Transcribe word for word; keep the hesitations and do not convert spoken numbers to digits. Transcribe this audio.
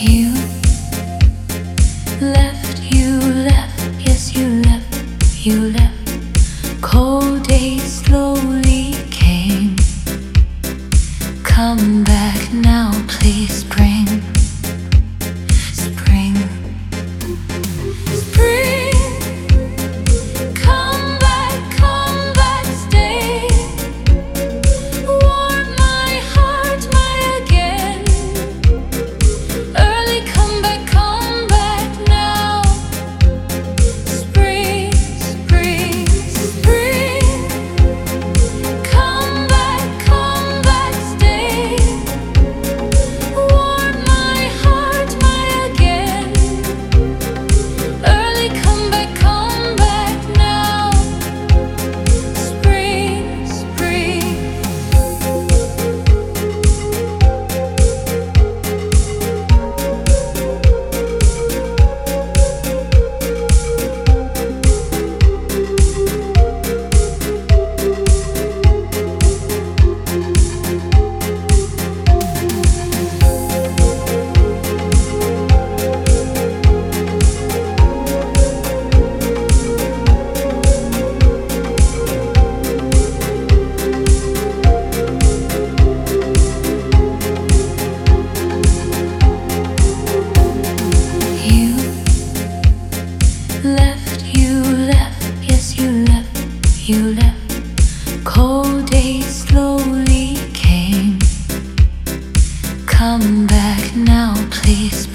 You left, you left, yes, you left, you left. Cold days slowly came. Come back now, please, spring. Spring. Spring. Come back, come back, stay. Warm my heart, my again. Early come back, come back now. Spring, spring, spring. Come back, come back, stay. Warm my heart, my again. Early come back, come back now. Spring, spring. You left, you left, yes, you left, you left. Cold days slowly came. Come back now, please.